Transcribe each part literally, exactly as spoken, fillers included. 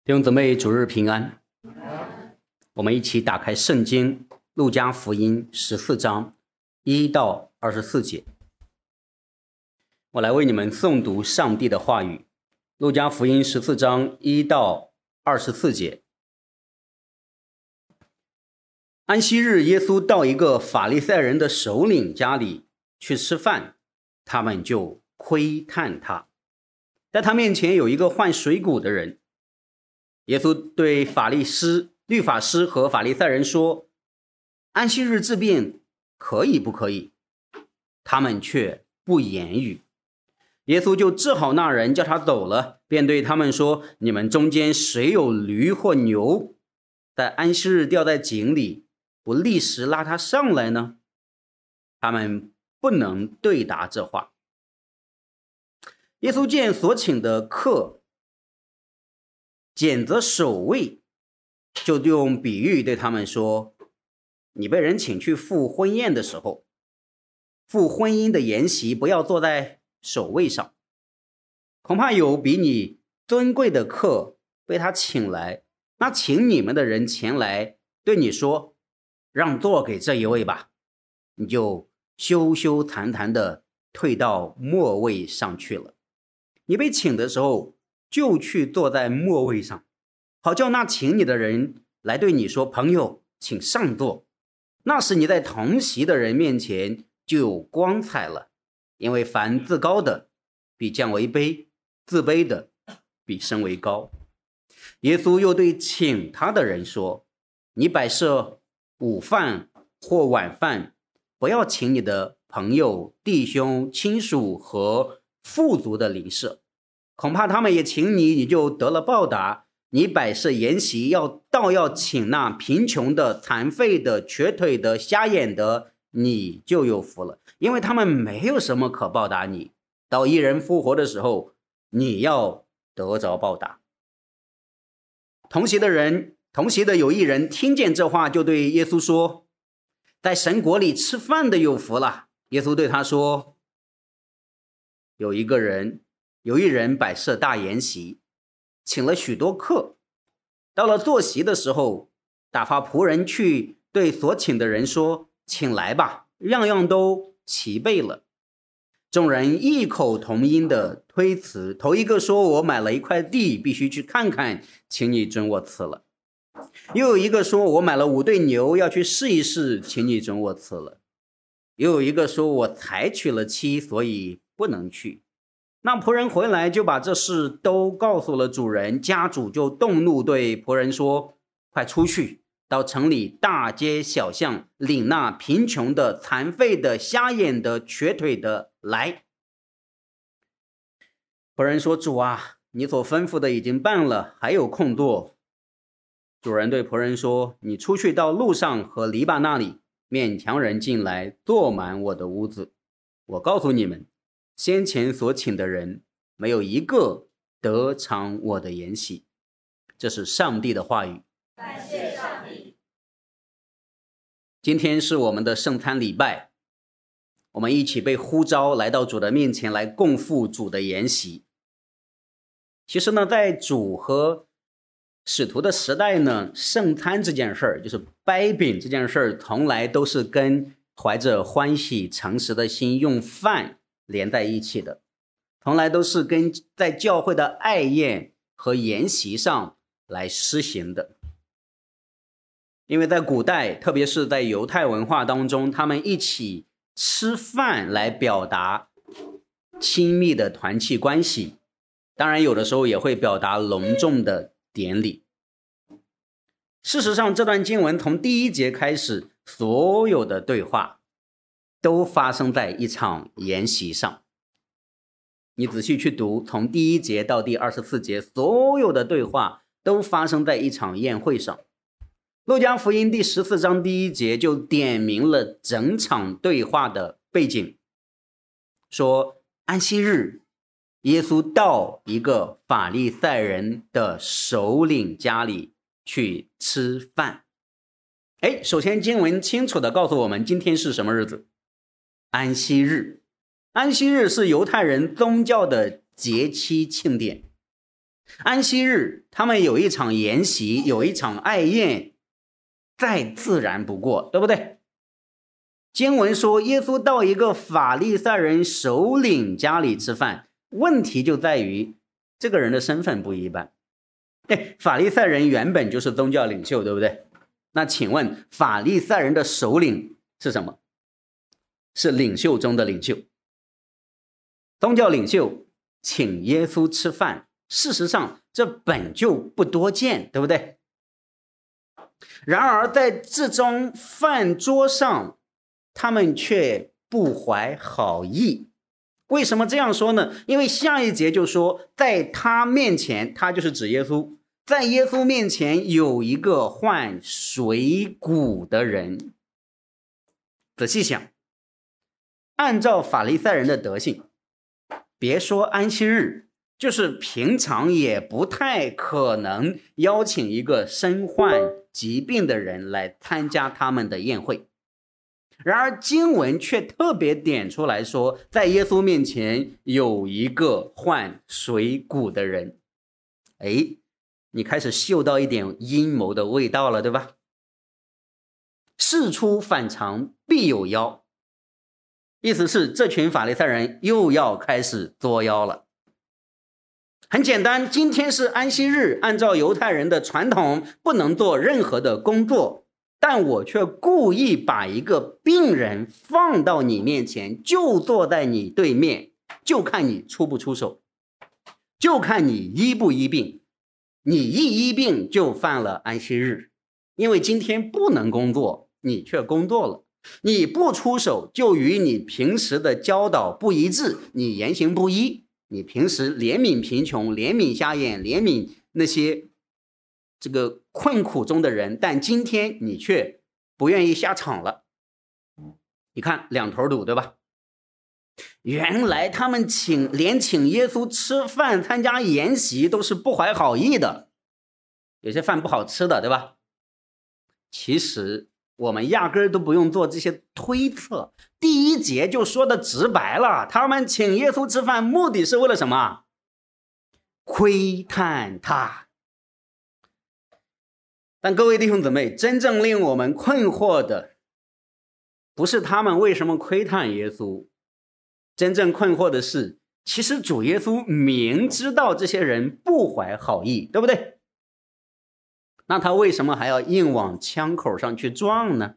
弟兄姊妹，主日平安。我们一起打开圣经路加福音十四章一到二十四节。我来为你们诵读上帝的话语。路加福音十四章一到二十四节。安息日，耶稣到一个法利赛人的首领家里去吃饭，他们就窥探他。在他面前有一个患水谷的人。耶稣对法利师、律法师和法利赛人说：安息日治病可以不可以？他们却不言语。耶稣就治好那人，叫他走了，便对他们说：你们中间谁有驴或牛，在安息日掉在井里，不立时拉他上来呢？他们不能对答这话。耶稣见所请的客拣择首位，就用比喻对他们说：你被人请去赴婚宴的时候，赴婚姻的筵席不要坐在首位上，恐怕有比你尊贵的客被他请来，那请你们的人前来对你说：让座给这一位吧，你就羞羞谈谈的退到末位上去了。你被请的时候，就去坐在末位上，好叫那请你的人来对你说：朋友，请上座。那时你在同席的人面前就有光彩了，因为凡自高的必降为卑，自卑的必升为高。耶稣又对请他的人说：你摆设午饭或晚饭，不要请你的朋友、弟兄、亲属和富足的邻舍，恐怕他们也请你，你就得了报答。你摆设筵席，要倒要请那贫穷的、残废的、瘸腿的、瞎眼的，你就有福了，因为他们没有什么可报答你。到一人复活的时候，你要得着报答。同席的人，同席的有一人听见这话，就对耶稣说：在神国里吃饭的有福了。耶稣对他说：有一个人有一人摆设大筵席，请了许多客。到了坐席的时候，打发仆人去对所请的人说：请来吧，样样都齐备了。众人异口同音的推辞，头一个说：我买了一块地，必须去看看，请你准我辞了。又有一个说：我买了五对牛，要去试一试，请你准我辞了。又有一个说：我才娶了妻，所以不能去。那仆人回来，就把这事都告诉了主人，家主就动怒，对仆人说：快出去，到城里大街小巷，领那贫穷的、残废的、瞎眼的、瘸腿的来。仆人说：主啊，你所吩咐的已经办了，还有空座。主人对仆人说：你出去到路上和篱笆那里，勉强人进来，坐满我的屋子。我告诉你们，先前所请的人没有一个得尝我的筵席。这是上帝的话语。 感谢上帝。 今天是我们的圣餐礼拜，我们一起被呼召来到主的面前，来共赴主的筵席。其实呢，在主和使徒的时代呢，圣餐这件事儿，就是掰饼这件事儿，从来都是跟怀着欢喜诚实的心用饭连在一起的，从来都是跟在教会的爱宴和筵席上来施行的。因为在古代，特别是在犹太文化当中，他们一起吃饭来表达亲密的团契关系，当然有的时候也会表达隆重的典礼。事实上，这段经文从第一节开始，所有的对话都发生在一场筵席上。你仔细去读，从第一节到第二十四节，所有的对话都发生在一场宴会上。路加福音第十四章第一节就点明了整场对话的背景，说安息日，耶稣到一个法利赛人的首领家里去吃饭。诶，首先经文清楚地告诉我们，今天是什么日子？安息日。安息日是犹太人宗教的节期庆典。 安息日他们有一场筵席，有一场爱宴，再自然不过，对不对？经文说耶稣到一个法利赛人首领家里吃饭，问题就在于这个人的身份不一般。对，法利赛人原本就是宗教领袖，对不对？那请问法利赛人的首领是什么？是领袖中的领袖。宗教领袖请耶稣吃饭，事实上这本就不多见，对不对？然而在这张饭桌上，他们却不怀好意。为什么这样说呢？因为下一节就说，在他面前，他就是指耶稣，在耶稣面前有一个患水谷的人。仔细想，按照法利赛人的德性，别说安息日，就是平常也不太可能邀请一个身患疾病的人来参加他们的宴会。然而经文却特别点出来说，在耶稣面前有一个患水谷的人。诶，你开始嗅到一点阴谋的味道了，对吧？事出反常必有妖，意思是这群法利赛人又要开始作妖了。很简单，今天是安息日，按照犹太人的传统不能做任何的工作，但我却故意把一个病人放到你面前，就坐在你对面，就看你出不出手，就看你医不医病。你一医病就犯了安息日，因为今天不能工作，你却工作了。你不出手，就与你平时的教导不一致，你言行不一。你平时怜悯贫穷，怜悯瞎眼，怜悯那些这个困苦中的人，但今天你却不愿意下场了。你看两头堵，对吧？原来他们请连请耶稣吃饭参加筵席都是不怀好意的，有些饭不好吃的，对吧？其实我们压根儿都不用做这些推测，第一节就说的直白了，他们请耶稣吃饭目的是为了什么？窥探他。但各位弟兄姊妹，真正令我们困惑的不是他们为什么窥探耶稣，真正困惑的是，其实主耶稣明知道这些人不怀好意，对不对？那他为什么还要硬往枪口上去撞呢？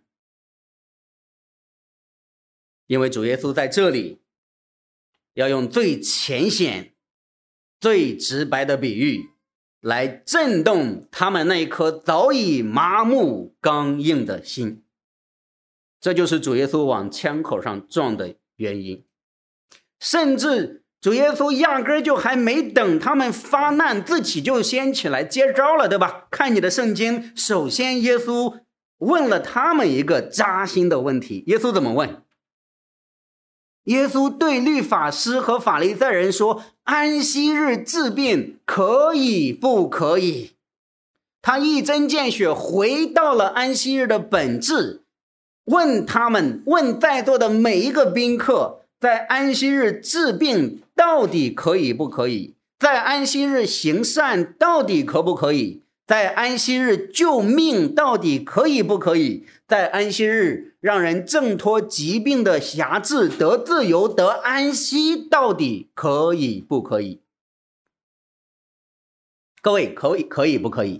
因为主耶稣在这里要用最浅显、最直白的比喻来震动他们那颗早已麻木刚硬的心，这就是主耶稣往枪口上撞的原因。甚至主耶稣压根就还没等他们发难，自己就先起来接招了，对吧？看你的圣经，首先耶稣问了他们一个扎心的问题。耶稣怎么问？耶稣对律法师和法利赛人说，安息日治病可以不可以？他一针见血回到了安息日的本质，问他们，问在座的每一个宾客，在安息日治病到底可以不可以？在安息日行善到底可不可以？在安息日救命到底可以不可以？在安息日让人挣脱疾病的辖制，得自由，得安息，到底可以不可以？各位，可以可以不可以？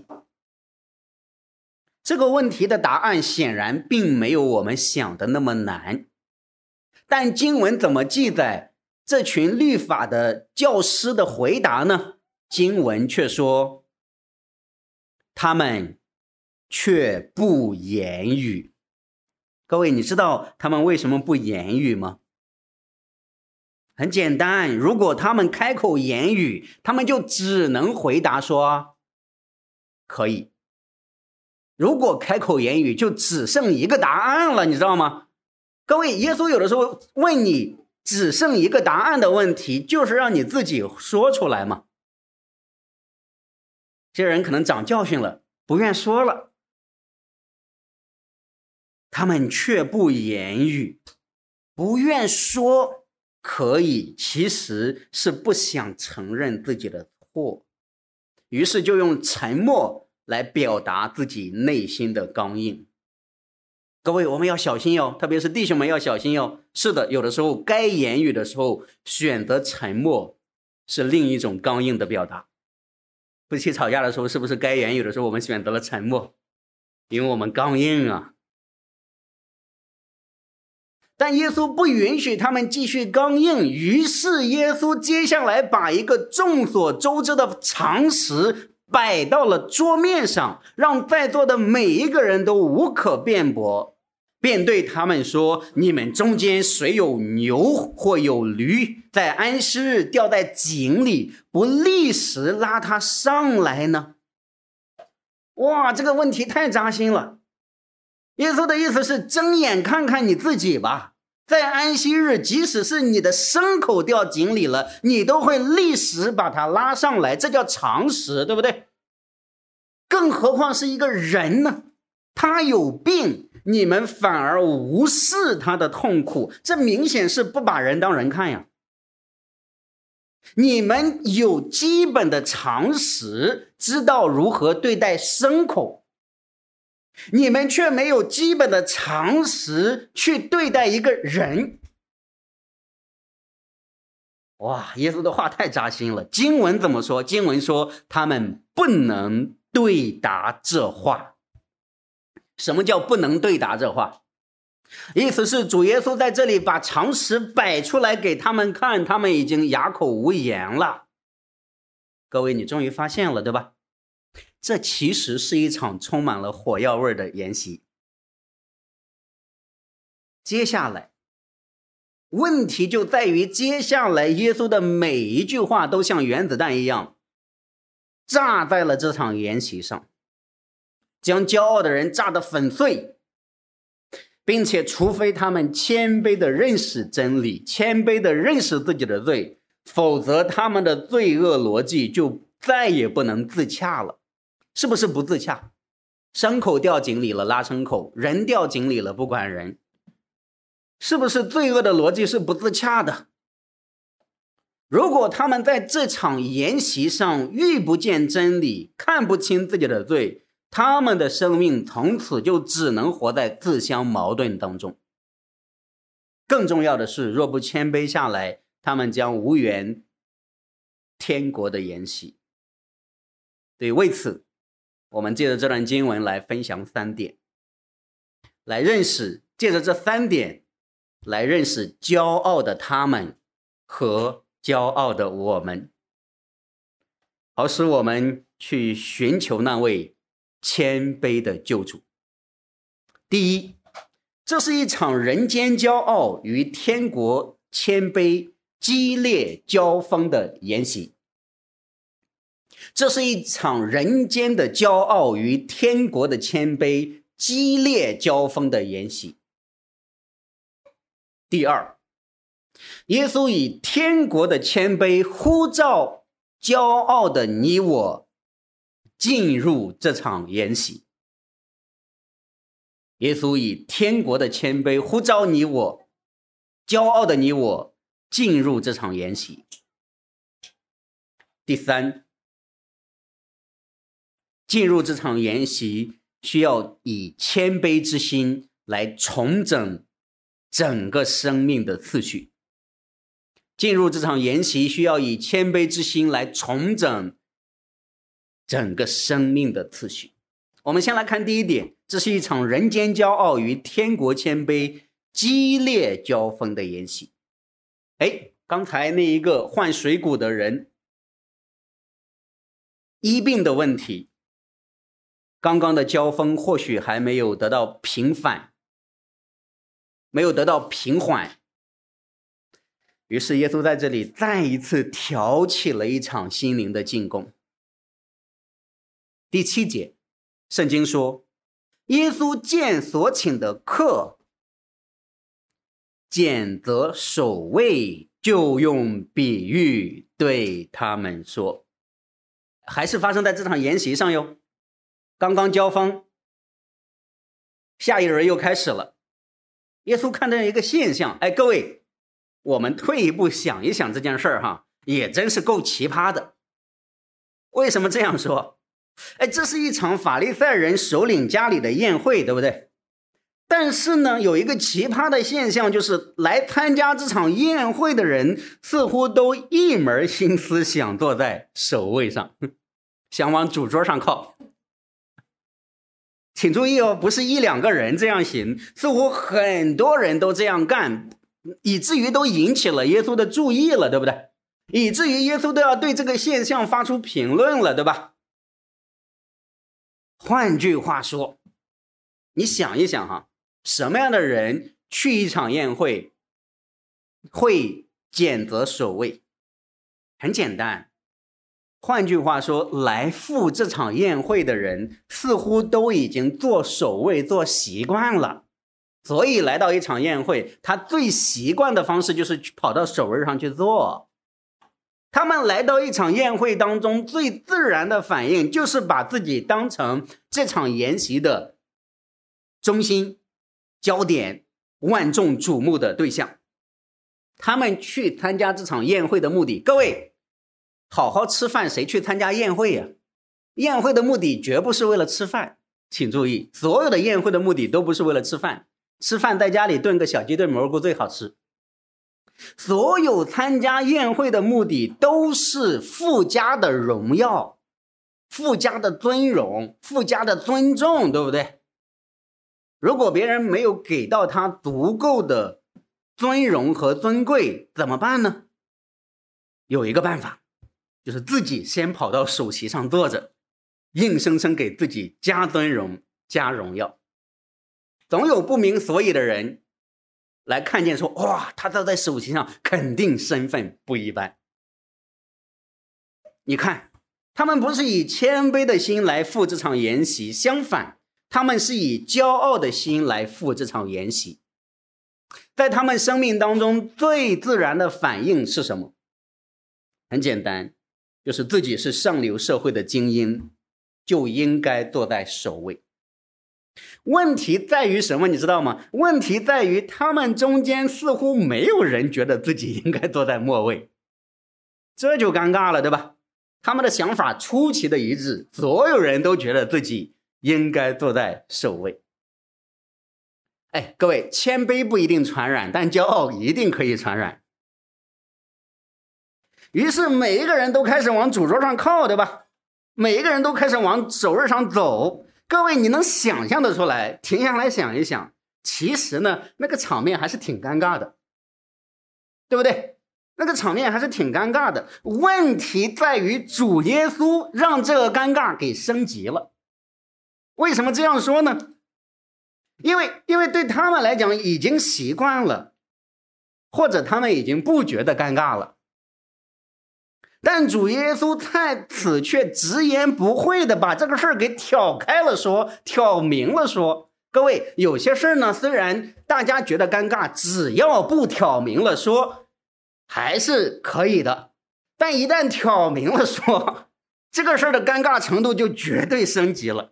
这个问题的答案显然并没有我们想的那么难，但经文怎么记载这群律法的教师的回答呢？经文却说，他们却不言语。各位，你知道他们为什么不言语吗？很简单，如果他们开口言语，他们就只能回答说可以。如果开口言语，就只剩一个答案了，你知道吗？各位，耶稣有的时候问你只剩一个答案的问题，就是让你自己说出来嘛。这些人可能长教训了，不愿说了，他们却不言语。不愿说可以，其实是不想承认自己的错。 于是就用沉默来表达自己内心的刚硬。各位，我们要小心哟，特别是弟兄们要小心哟。是的，有的时候该言语的时候选择沉默是另一种刚硬的表达。夫妻吵架的时候，是不是该言语的时候我们选择了沉默？因为我们刚硬啊。但耶稣不允许他们继续刚硬，于是耶稣接下来把一个众所周知的常识摆到了桌面上，让在座的每一个人都无可辩驳，便对他们说：你们中间谁有牛或有驴，在安息日掉在井里，不立时拉他上来呢？哇，这个问题太扎心了。耶稣的意思是，睁眼看看你自己吧，在安息日，即使是你的牲口掉井里了，你都会立时把它拉上来，这叫常识，对不对？更何况是一个人呢？他有病，你们反而无视他的痛苦，这明显是不把人当人看呀。你们有基本的常识，知道如何对待牲口，你们却没有基本的常识去对待一个人。哇，耶稣的话太扎心了。经文怎么说？经文说他们不能对答这话。什么叫不能对答这话？意思是主耶稣在这里把常识摆出来给他们看，他们已经哑口无言了。各位，你终于发现了，对吧？这其实是一场充满了火药味的筵席。接下来问题就在于，接下来耶稣的每一句话都像原子弹一样炸在了这场筵席上，将骄傲的人炸得粉碎，并且除非他们谦卑的认识真理，谦卑的认识自己的罪，否则他们的罪恶逻辑就再也不能自洽了。是不是不自洽？牲口掉井里了拉牲口，人掉井里了不管人，是不是罪恶的逻辑是不自洽的？如果他们在这场筵席上遇不见真理，看不清自己的罪，他们的生命从此就只能活在自相矛盾当中。更重要的是，若不谦卑下来，他们将无缘天国的筵席。对，为此我们借着这段经文来分享三点，来认识，借着这三点来认识骄傲的他们和骄傲的我们，好使我们去寻求那位谦卑的救主。第一，这是一场人间骄傲与天国谦卑激烈交锋的筵席。这是一场人间的骄傲与天国的谦卑激烈交锋的筵席。第二，耶稣以天国的谦卑呼召骄傲的你我进入这场筵席。耶稣以天国的谦卑呼召你我，骄傲的你我进入这场筵席。第三，进入这场筵席需要以谦卑之心来重整整个生命的次序。进入这场筵席需要以谦卑之心来重整整个生命的次序。我们先来看第一点，这是一场人间骄傲与天国谦卑激烈交锋的筵席。哎，刚才那一个患水谷的人医病的问题，刚刚的交锋或许还没有得到平反，没有得到平缓，于是耶稣在这里再一次挑起了一场心灵的进攻。第七节，圣经说，耶稣见所请的客拣择首位，就用比喻对他们说。还是发生在这场筵席上哟。刚刚交锋，下一轮又开始了。耶稣看到一个现象，哎，各位，我们退一步想一想这件事儿哈，也真是够奇葩的。 为什么这样说？哎，这是一场法利赛人首领家里的宴会，对不对？但是呢，有一个奇葩的现象，就是来参加这场宴会的人似乎都一门心思想坐在首位上，想往主桌上靠。请注意哦，不是一两个人这样行，似乎很多人都这样干，以至于都引起了耶稣的注意了，对不对？以至于耶稣都要对这个现象发出评论了，对吧？换句话说，你想一想哈，什么样的人去一场宴会会拣择首位？很简单，换句话说，来赴这场宴会的人似乎都已经做首位做习惯了，所以来到一场宴会，他最习惯的方式就是跑到首位上去坐。他们来到一场宴会当中，最自然的反应就是把自己当成这场宴席的中心、焦点、万众瞩目的对象。他们去参加这场宴会的目的，各位好好吃饭，谁去参加宴会呀？宴会的目的绝不是为了吃饭，请注意，所有的宴会的目的都不是为了吃饭，吃饭在家里炖个小鸡炖蘑菇最好吃。所有参加宴会的目的都是附加的荣耀、附加的尊荣、附加的尊重，对不对？如果别人没有给到他足够的尊荣和尊贵，怎么办呢？有一个办法，就是自己先跑到首席上坐着，硬生生给自己加尊荣、加荣耀。总有不明所以的人来看见说，哇，他坐在首席上肯定身份不一般。你看，他们不是以谦卑的心来赴这场筵席，相反，他们是以骄傲的心来赴这场筵席。在他们生命当中最自然的反应是什么？很简单，就是自己是上流社会的精英，就应该坐在首位。问题在于什么，你知道吗？问题在于他们中间似乎没有人觉得自己应该坐在末位，这就尴尬了，对吧？他们的想法出奇的一致，所有人都觉得自己应该坐在首位。哎，各位，谦卑不一定传染，但骄傲一定可以传染。于是每一个人都开始往主桌上靠，对吧？每一个人都开始往首位上走。各位，你能想象得出来，停下来想一想，其实呢，那个场面还是挺尴尬的，对不对？那个场面还是挺尴尬的。问题在于主耶稣让这个尴尬给升级了。为什么这样说呢？因为因为对他们来讲已经习惯了，或者他们已经不觉得尴尬了。但主耶稣在此却直言不讳的把这个事儿给挑开了说，挑明了说。各位，有些事儿呢，虽然大家觉得尴尬，只要不挑明了说还是可以的，但一旦挑明了说，这个事儿的尴尬程度就绝对升级了。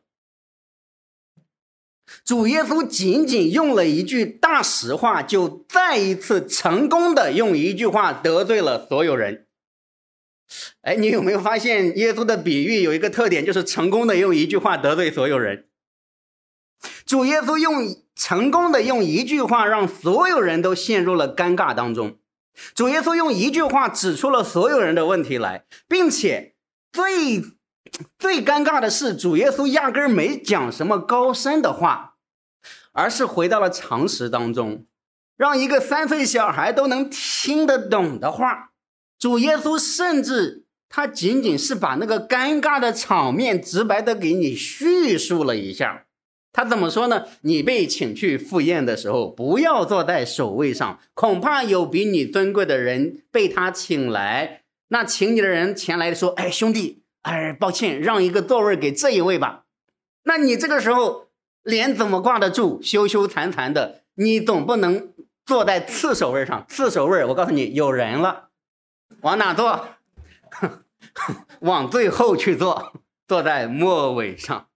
主耶稣仅仅用了一句大实话，就再一次成功的用一句话得罪了所有人。哎，你有没有发现耶稣的比喻有一个特点，就是成功的用一句话得罪所有人。主耶稣用成功的用一句话让所有人都陷入了尴尬当中。主耶稣用一句话指出了所有人的问题来，并且最最尴尬的是，主耶稣压根没讲什么高深的话，而是回到了常识当中，让一个三岁小孩都能听得懂的话。主耶稣甚至他仅仅是把那个尴尬的场面直白的给你叙述了一下。他怎么说呢？你被请去赴宴的时候，不要坐在首位上，恐怕有比你尊贵的人被他请来，那请你的人前来说，哎，兄弟，哎，抱歉，让一个座位给这一位吧。那你这个时候脸怎么挂得住？羞羞惭惭的，你总不能坐在次首位上。次首位我告诉你有人了，往哪坐？往最后去坐，坐在末尾上。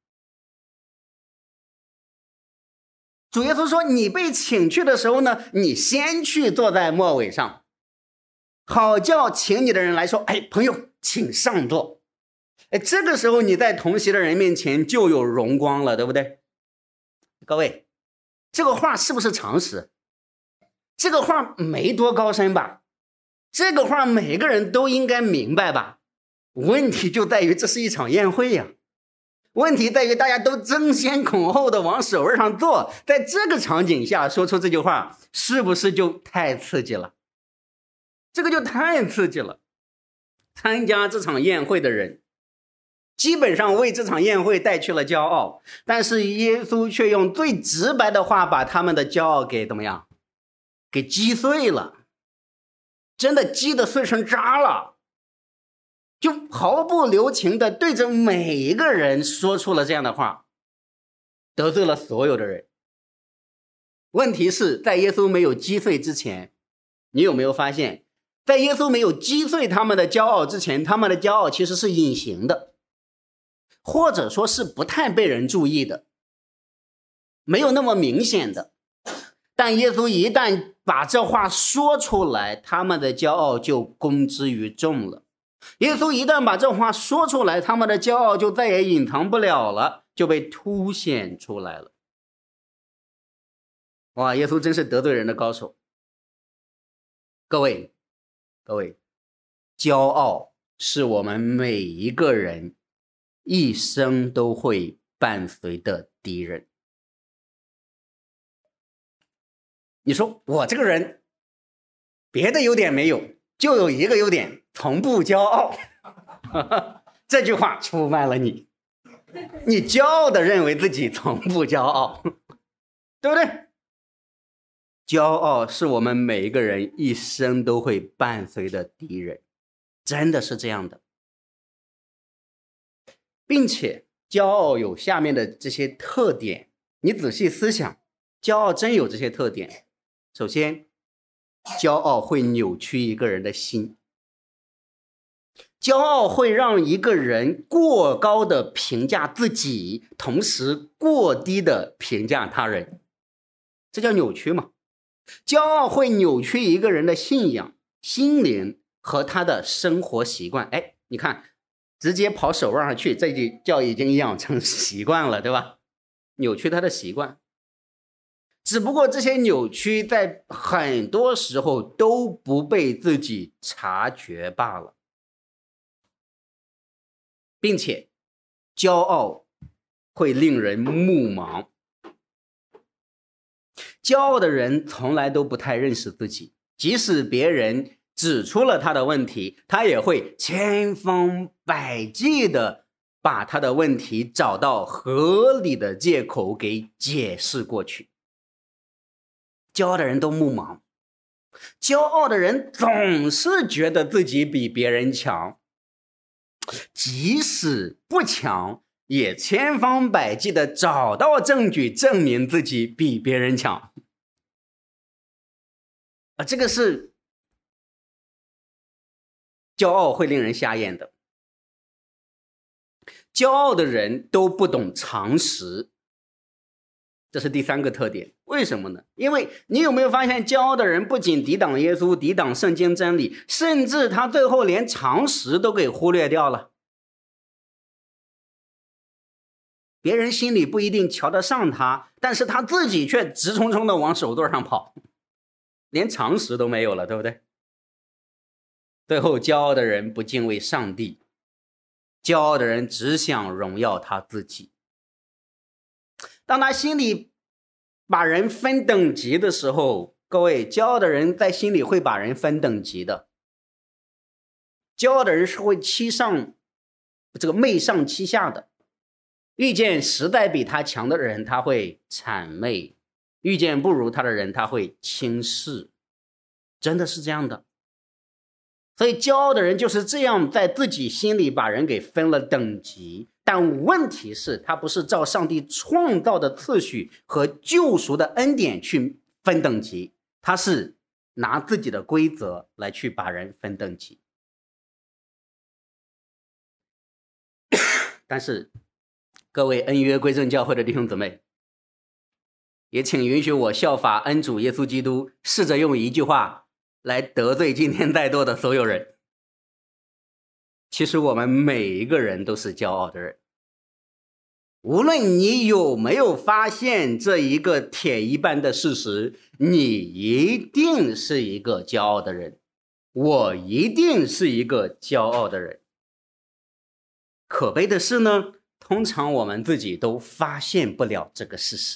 主耶稣说，你被请去的时候呢，你先去坐在末尾上，好叫请你的人来说，哎，朋友，请上座。 哎，这个时候你在同席的人面前就有荣光了，对不对？各位，这个话是不是常识？这个话没多高深吧？这个话每个人都应该明白吧？问题就在于这是一场宴会呀。问题在于大家都争先恐后的往首位上坐，在这个场景下说出这句话，是不是就太刺激了？这个就太刺激了。参加这场宴会的人基本上为这场宴会带去了骄傲，但是耶稣却用最直白的话把他们的骄傲给怎么样？给击碎了，真的击得碎成渣了，就毫不留情的对着每一个人说出了这样的话，得罪了所有的人。问题是在耶稣没有击碎之前，你有没有发现，在耶稣没有击碎他们的骄傲之前，他们的骄傲其实是隐形的，或者说是不太被人注意的，没有那么明显的。但耶稣一旦把这话说出来，他们的骄傲就公之于众了。耶稣一旦把这话说出来，他们的骄傲就再也隐藏不了了，就被凸显出来了。哇，耶稣真是得罪人的高手。各位，各位，骄傲是我们每一个人一生都会伴随的敌人。你说我这个人别的优点没有，就有一个优点，从不骄傲。这句话出卖了你，你骄傲的认为自己从不骄傲，对不对？骄傲是我们每一个人一生都会伴随的敌人，真的是这样的。并且骄傲有下面的这些特点，你仔细思想，骄傲真有这些特点。首先，骄傲会扭曲一个人的心，骄傲会让一个人过高的评价自己，同时过低的评价他人，这叫扭曲嘛。骄傲会扭曲一个人的信仰、心灵和他的生活习惯。哎，你看，直接跑手腕上去，这就叫已经养成习惯了，对吧？扭曲他的习惯。只不过这些扭曲在很多时候都不被自己察觉罢了。并且骄傲会令人目盲，骄傲的人从来都不太认识自己，即使别人指出了他的问题，他也会千方百计的把他的问题找到合理的借口给解释过去。骄傲的人都目盲，骄傲的人总是觉得自己比别人强，即使不强，也千方百计的找到证据证明自己比别人强。啊，这个是骄傲会令人瞎眼的。骄傲的人都不懂常识，这是第三个特点。为什么呢？因为你有没有发现，骄傲的人不仅抵挡耶稣，抵挡圣经真理，甚至他最后连常识都给忽略掉了。别人心里不一定瞧得上他，但是他自己却直冲冲的往手座上跑，连常识都没有了，对不对？最后骄傲的人不敬畏上帝，骄傲的人只想荣耀他自己。当他心里把人分等级的时候，各位，骄傲的人在心里会把人分等级的。骄傲的人是会欺上这个媚上欺下的，遇见实在比他强的人他会谄媚，遇见不如他的人他会轻视，真的是这样的。所以骄傲的人就是这样在自己心里把人给分了等级，但问题是他不是照上帝创造的次序和救赎的恩典去分等级，他是拿自己的规则来去把人分等级。但是各位恩约归正教会的弟兄姊妹，也请允许我效法恩主耶稣基督，试着用一句话来得罪今天在座的所有人。 其实我们每一个人都是骄傲的人。无论你有没有发现这一个铁一般的事实，你一定是一个骄傲的人，我一定是一个骄傲的人。可悲的是呢，通常我们自己都发现不了这个事实，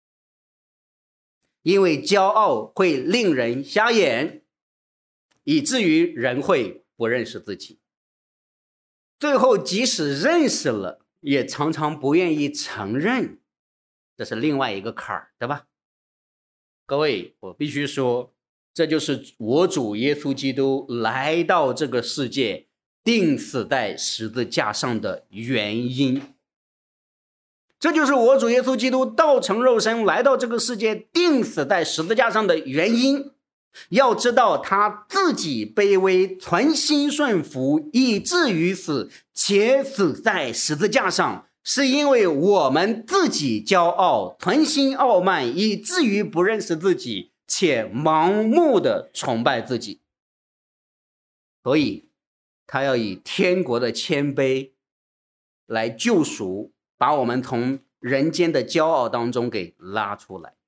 因为骄傲会令人瞎眼，以至于人会不认识自己，最后即使认识了，也常常不愿意承认，这是另外一个坎儿，对吧？各位，我必须说，这就是我主耶稣基督来到这个世界，钉死在十字架上的原因。这就是我主耶稣基督道成肉身来到这个世界，钉死在十字架上的原因。要知道他自己卑微，存心顺服，以至于死，且死在十字架上，是因为我们自己骄傲，存心傲慢，以至于不认识自己，且盲目的崇拜自己。所以他要以天国的谦卑来救赎，把我们从人间的骄傲当中给拉出来。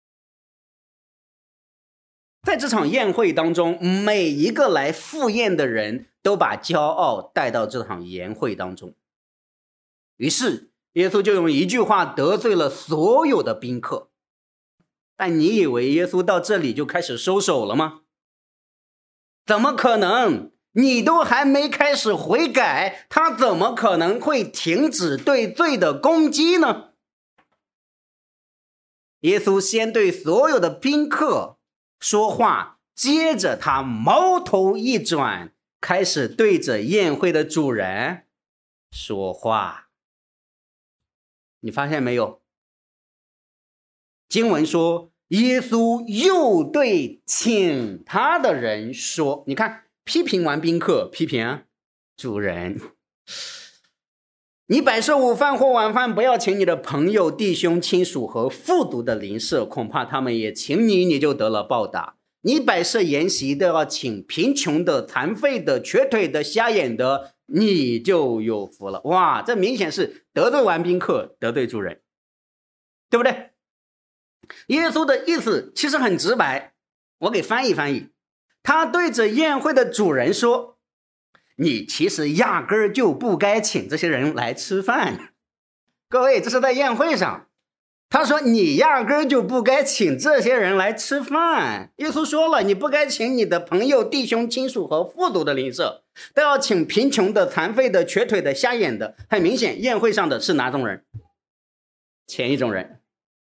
在这场宴会当中，每一个来赴宴的人都把骄傲带到这场宴会当中。于是耶稣就用一句话得罪了所有的宾客。但你以为耶稣到这里就开始收手了吗？怎么可能？你都还没开始悔改，他怎么可能会停止对罪的攻击呢？耶稣先对所有的宾客说话，接着他矛头一转，开始对着宴会的主人说话。你发现没有？经文说，耶稣又对请他的人说，你看，批评完宾客，批评主人。你摆设午饭或晚饭，不要请你的朋友、弟兄、亲属和富足的邻舍，恐怕他们也请你，你就得了报答。你摆设筵席都要请贫穷的、残废的、瘸腿的、瞎眼的，你就有福了。哇，这明显是得罪完宾客，得罪主人，对不对？耶稣的意思其实很直白，我给翻译翻译。他对着宴会的主人说，你其实压根儿就不该请这些人来吃饭。各位，这是在宴会上，他说你压根儿就不该请这些人来吃饭。耶稣说了，你不该请你的朋友、弟兄、亲属和富足的邻舍，都要请贫穷的、残废的、瘸腿的、瞎眼的。很明显，宴会上的是哪种人？前一种人。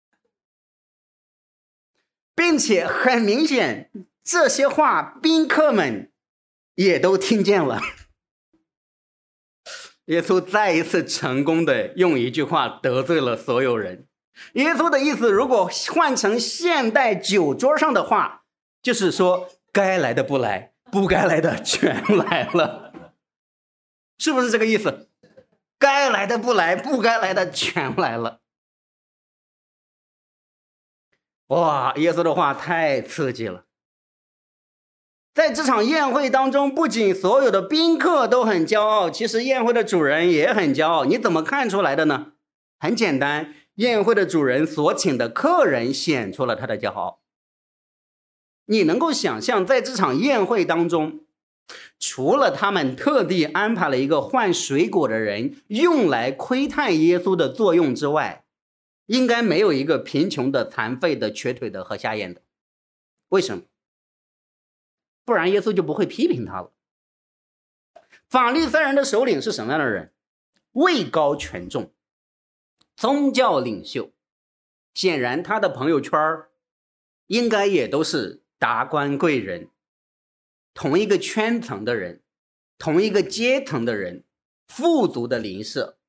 并且很明显，这些话宾客们也都听见了。耶稣再一次成功的用一句话得罪了所有人。耶稣的意思如果换成现代酒桌上的话，就是说该来的不来，不该来的全来了。是不是这个意思？该来的不来，不该来的全来了。哇，耶稣的话太刺激了。在这场宴会当中，不仅所有的宾客都很骄傲，其实宴会的主人也很骄傲。你怎么看出来的呢？很简单，宴会的主人所请的客人显出了他的骄傲。你能够想象，在这场宴会当中，除了他们特地安排了一个换水果的人用来窥探耶稣的作用之外，应该没有一个贫穷的、残废的、瘸腿的和瞎眼的。为什么？不然耶稣就不会批评他了。法利赛人的首领是什么样的人？位高权重，宗教领袖。显然他的朋友圈应该也都是达官贵人，同一个圈层的人，同一个阶层的人，富足的邻舍。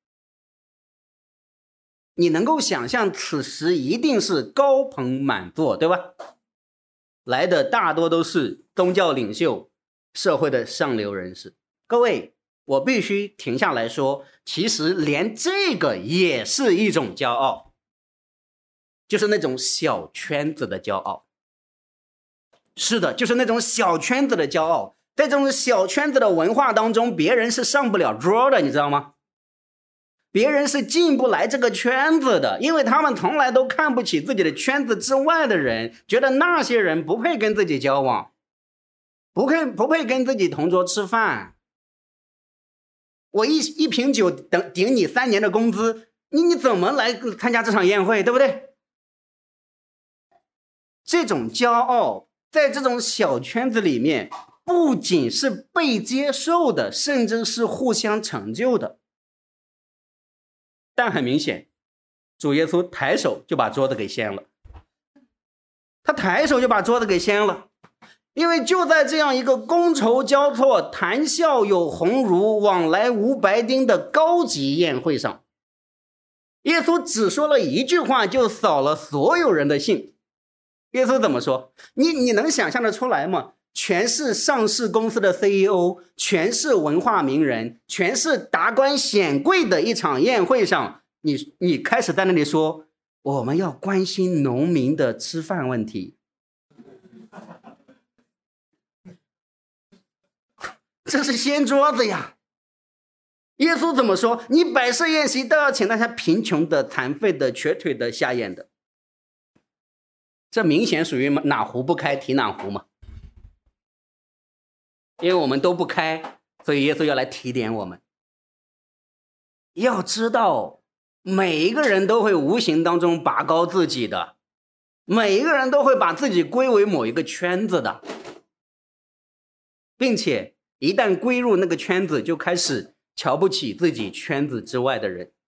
你能够想象此时一定是高朋满座，对吧？来的大多都是宗教领袖，社会的上流人士。各位，我必须停下来说，其实连这个也是一种骄傲，就是那种小圈子的骄傲。是的，就是那种小圈子的骄傲。 在这种小圈子的文化当中，别人是上不了桌的，你知道吗？别人是进不来这个圈子的，因为他们从来都看不起自己的圈子之外的人，觉得那些人不配跟自己交往，不配不配跟自己同桌吃饭。我一一瓶酒等顶你三年的工资，你你怎么来参加这场宴会，对不对？这种骄傲在这种小圈子里面，不仅是被接受的，甚至是互相成就的。但很明显，主耶稣抬手就把桌子给掀了，他抬手就把桌子给掀了。因为就在这样一个觥筹交错、谈笑有鸿儒、往来无白丁的高级宴会上，耶稣只说了一句话就扫了所有人的兴。耶稣怎么说？你你能想象得出来吗？全是上市公司的 C E O， 全是文化名人，全是达官显贵的一场宴会上，你你开始在那里说我们要关心农民的吃饭问题，这是掀桌子呀！耶稣怎么说？你摆设宴席都要请那些贫穷的、残废的、瘸腿的、瞎眼的，这明显属于哪壶不开提哪壶嘛。因为我们都不开，所以耶稣要来提点我们。要知道，每一个人都会无形当中拔高自己的，每一个人都会把自己归为某一个圈子的，并且一旦归入那个圈子，就开始瞧不起自己圈子之外的人。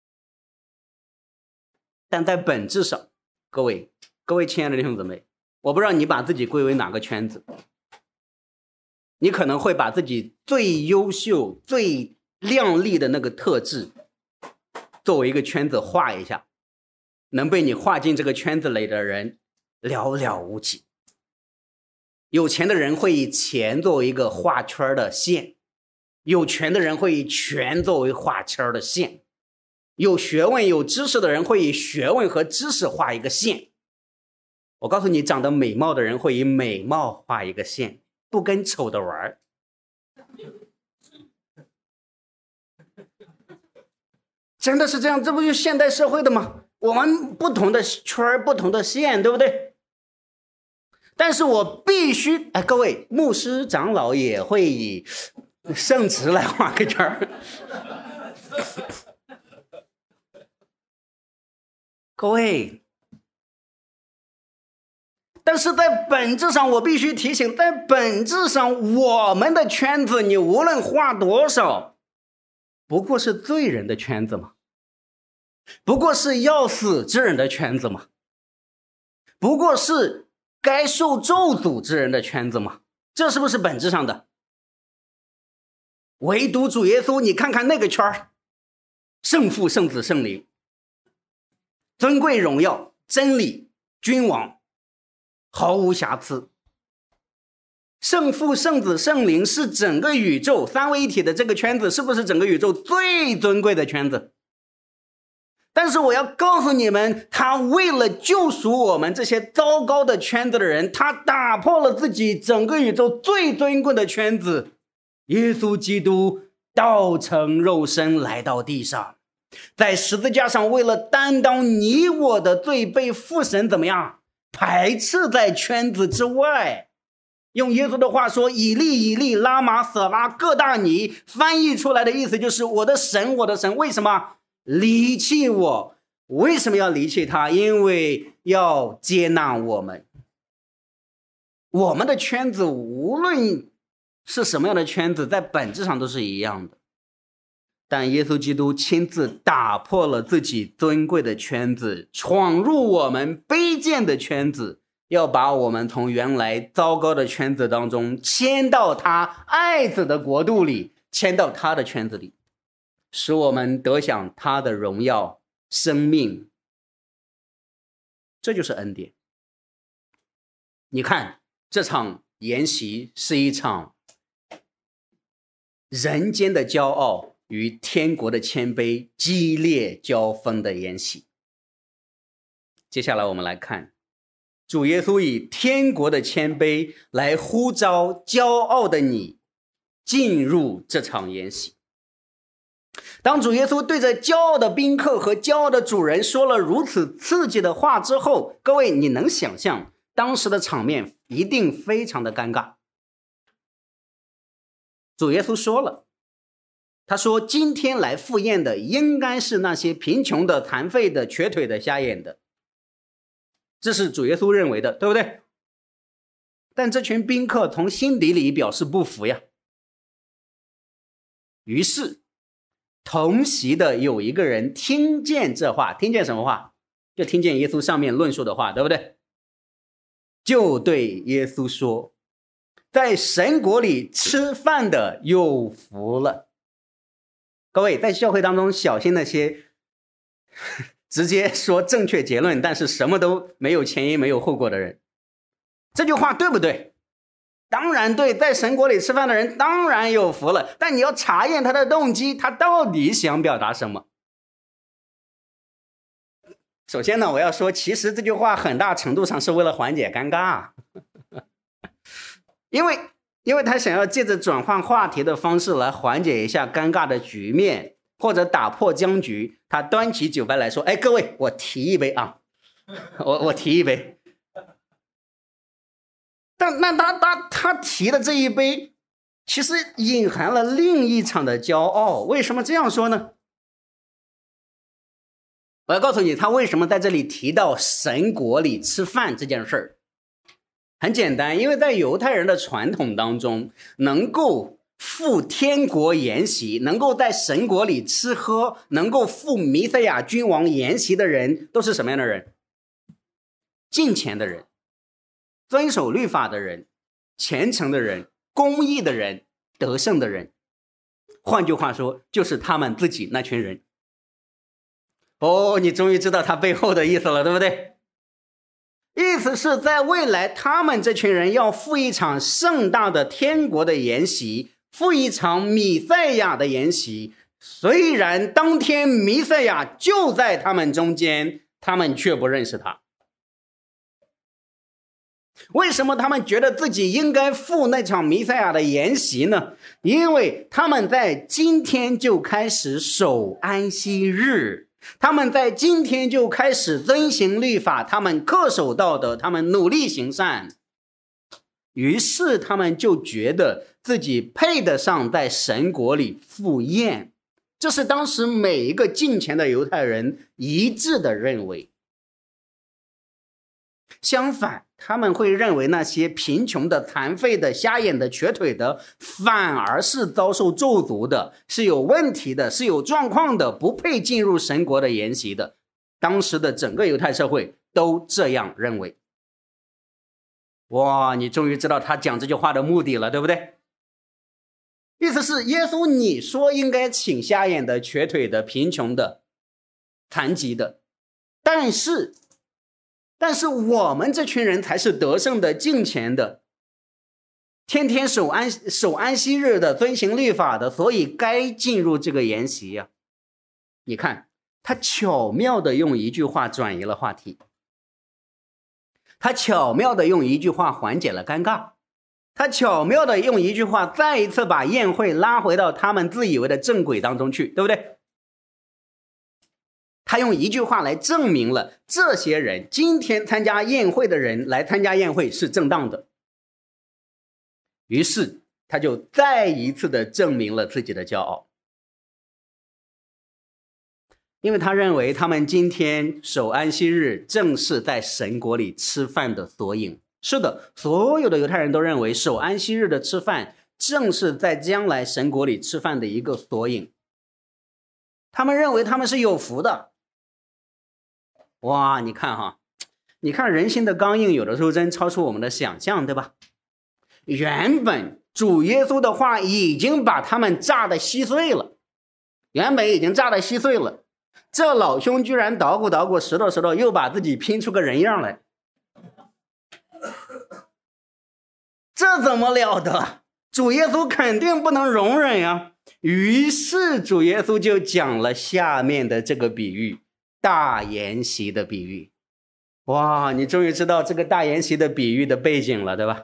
但在本质上，各位各位亲爱的弟兄姊妹，我不知道你把自己归为哪个圈子，你可能会把自己最优秀、最亮丽的那个特质作为一个圈子画一下，能被你画进这个圈子里的人寥寥无几。有钱的人会以钱作为一个画圈的线，有权的人会以权作为画圈的线，有学问有知识的人会以学问和知识画一个线。我告诉你，长得美貌的人会以美貌画一个线，不跟丑的玩。真的是这样，这不就是现代社会的吗？我们不同的圈不同的线，对不对？但是我必须，哎，各位牧师长老也会以圣职来画个圈。各位，但是在本质上，我必须提醒，在本质上，我们的圈子，你无论画多少，不过是罪人的圈子嘛，不过是要死之人的圈子嘛，不过是该受咒诅之人的圈子嘛，这是不是本质上的？唯独主耶稣，你看看那个圈，圣父、圣子、圣灵，尊贵、荣耀、真理、君王，毫无瑕疵。圣父、圣子、圣灵是整个宇宙三位一体的这个圈子，是不是整个宇宙最尊贵的圈子？但是我要告诉你们，他为了救赎我们这些糟糕的圈子的人，他打破了自己整个宇宙最尊贵的圈子。耶稣基督道成肉身来到地上，在十字架上为了担当你我的罪，被父神怎么样排斥在圈子之外。用耶稣的话说，以利以利拉玛瑟拉各大尼，翻译出来的意思就是我的神我的神为什么离弃我？为什么要离弃他？因为要接纳我们。我们的圈子无论是什么样的圈子，在本质上都是一样的。但耶稣基督亲自打破了自己尊贵的圈子，闯入我们卑贱的圈子，要把我们从原来糟糕的圈子当中迁到他爱子的国度里，迁到他的圈子里，使我们得享他的荣耀生命。这就是恩典。你看，这场筵席是一场人间的骄傲与天国的谦卑激烈交锋的筵席。接下来我们来看主耶稣以天国的谦卑来呼召骄傲的你进入这场筵席。当主耶稣对着骄傲的宾客和骄傲的主人说了如此刺激的话之后，各位，你能想象当时的场面一定非常的尴尬。主耶稣说了，他说今天来赴宴的应该是那些贫穷的、残废的、瘸腿的、瞎眼的，这是主耶稣认为的，对不对？但这群宾客从心底里表示不服呀。于是同席的有一个人听见这话，听见什么话？就听见耶稣上面论述的话，对不对？就对耶稣说，在神国里吃饭的有福了。各位，在教会当中小心那些直接说正确结论但是什么都没有前因没有后果的人，这句话对不对？当然对，在神国里吃饭的人当然有福了，但你要查验他的动机，他到底想表达什么。首先呢，我要说其实这句话很大程度上是为了缓解尴尬，因为因为他想要借着转换话题的方式来缓解一下尴尬的局面，或者打破僵局。他端起酒杯来说，哎，各位，我提一杯啊，我我提一杯。但那他他他提的这一杯其实隐含了另一场的骄傲。为什么这样说呢？我要告诉你他为什么在这里提到神国里吃饭这件事儿。很简单，因为在犹太人的传统当中，能够赴天国筵席，能够在神国里吃喝，能够赴弥赛亚君王筵席的人都是什么样的人？敬虔的人，遵守律法的人，虔诚的人，公义的人，得胜的人。换句话说，就是他们自己那群人。哦，你终于知道他背后的意思了，对不对？意思是在未来他们这群人要赴一场盛大的天国的筵席，赴一场弥赛亚的筵席。虽然当天弥赛亚就在他们中间，他们却不认识他。为什么他们觉得自己应该赴那场弥赛亚的筵席呢？因为他们在今天就开始守安息日，他们在今天就开始遵行律法，他们恪守道德，他们努力行善，于是他们就觉得自己配得上在神国里赴宴。这是当时每一个敬虔的犹太人一致的认为。相反，他们会认为那些贫穷的、残废的、瞎眼的、瘸腿的，反而是遭受咒诅的，是有问题的，是有状况的，不配进入神国的筵席的。当时的整个犹太社会都这样认为。哇，你终于知道他讲这句话的目的了，对不对？意思是耶稣你说应该请瞎眼的、瘸腿的、贫穷的、残疾的，但是但是我们这群人才是得胜的、敬虔的，天天守安守安息日的、遵行律法的，所以该进入这个筵席呀。你看，他巧妙地用一句话转移了话题，他巧妙地用一句话缓解了尴尬，他巧妙地用一句话再一次把宴会拉回到他们自以为的正轨当中去，对不对？他用一句话来证明了这些人今天参加宴会的人来参加宴会是正当的。于是他就再一次的证明了自己的骄傲，因为他认为他们今天守安息日正是在神国里吃饭的缩影。是的，所有的犹太人都认为守安息日的吃饭正是在将来神国里吃饭的一个缩影。他们认为他们是有福的。哇，你看哈，你看人心的刚硬有的时候真超出我们的想象，对吧？原本主耶稣的话已经把他们炸得稀碎了，原本已经炸得稀碎了，这老兄居然捣鼓捣鼓石头石头又把自己拼出个人样来，这怎么了得？主耶稣肯定不能容忍呀。于是主耶稣就讲了下面的这个比喻，大筵席的比喻。 哇，你终于知道这个大筵席的比喻的背景了，对吧？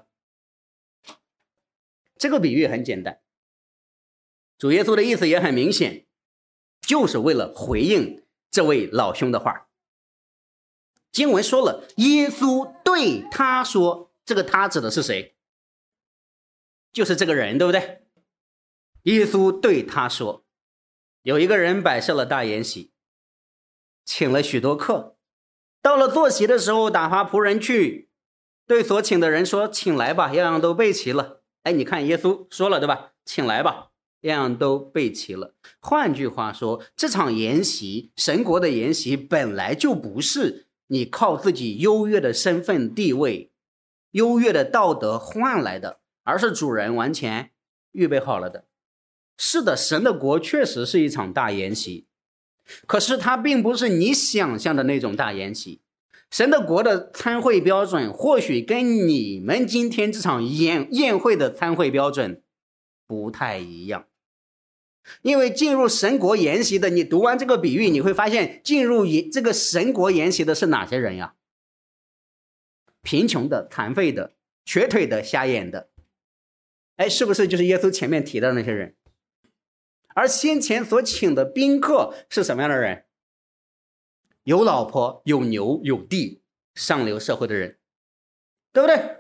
这个比喻很简单，主耶稣的意思也很明显，就是为了回应这位老兄的话。经文说了，耶稣对他说，这个他指的是谁？就是这个人，对不对？耶稣对他说，有一个人摆设了大筵席，请了许多客，到了坐席的时候，打发仆人去对所请的人说，请来吧，样样都备齐了。哎，你看耶稣说了，对吧？请来吧，样样都备齐了。换句话说，这场筵席，神国的筵席本来就不是你靠自己优越的身份地位、优越的道德换来的，而是主人完全预备好了的。是的，神的国确实是一场大筵席，可是它并不是你想象的那种大筵席。神的国的参会标准或许跟你们今天这场宴宴会的参会标准不太一样。因为进入神国筵席的，你读完这个比喻，你会发现进入这个神国筵席的是哪些人呀？贫穷的、残废的、瘸腿的、瞎眼的。哎，是不是就是耶稣前面提的那些人？而先前所请的宾客是什么样的人？有老婆、有牛、有地，上流社会的人，对不对？